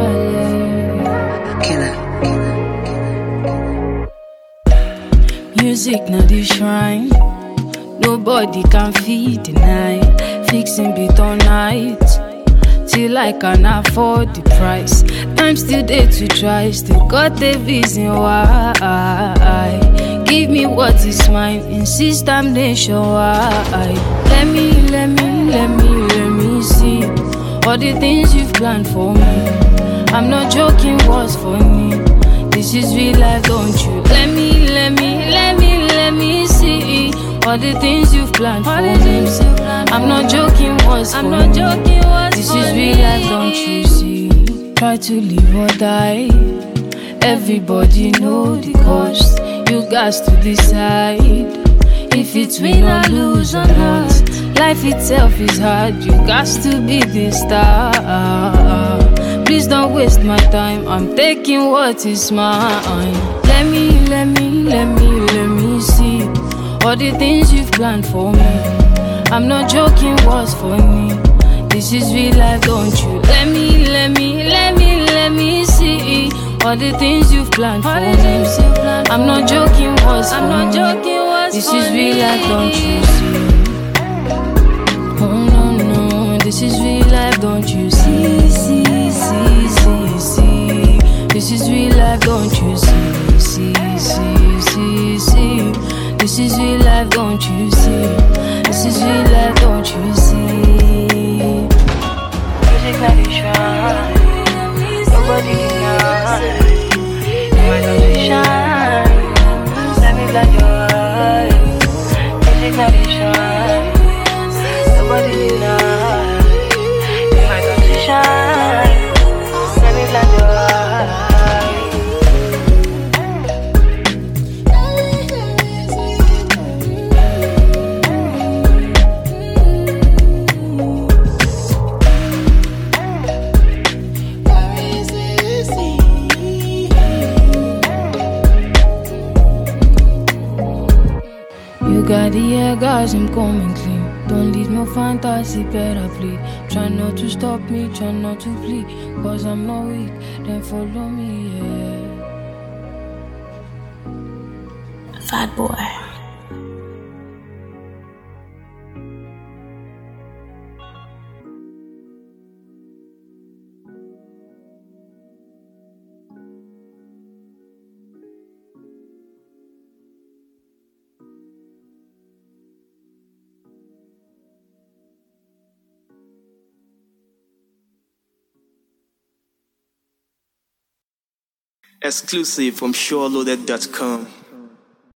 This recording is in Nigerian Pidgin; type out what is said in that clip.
Music na the shrine, nobody can feed the night. Fixing beat all night, till I can afford the price. Time still there to try, still got the reason why. Give me what is mine, insist I'm nationwide. Let me see all the things you've planned for me. I'm not joking, what's funny? This is real life, don't you? Let me see all the things you've planned for me. I'm not joking, what's funny? This is real life, don't you see? Try to live or die. Everybody know the cost. You got to decide if it's win or lose or not. Life itself is hard. You got to be the star. Please don't waste my time. I'm taking what is mine. Let me see all the things you've planned for me. I'm not joking, what's funny? This is real life, don't you? Let me see all the things you've planned for me. I'm not joking, what's funny? This is real life, don't you see? Oh no, this is real life, don't you see? This is real life, don't you see? This is real life, don't you see? This is real life, don't you see? Music like the shrine, nobody denies. Why don't you shine? Let me blind your eyes. Music like the shrine, nobody denies. Why don't you shine? Let me blind your eyes. You got the air, guys, I'm coming clean. Don't leave no fantasy, better plead. Try not to stop me, try not to plead. Cause I'm not weak, then follow me, yeah. Fat boy. Exclusive from SureLoaded.com.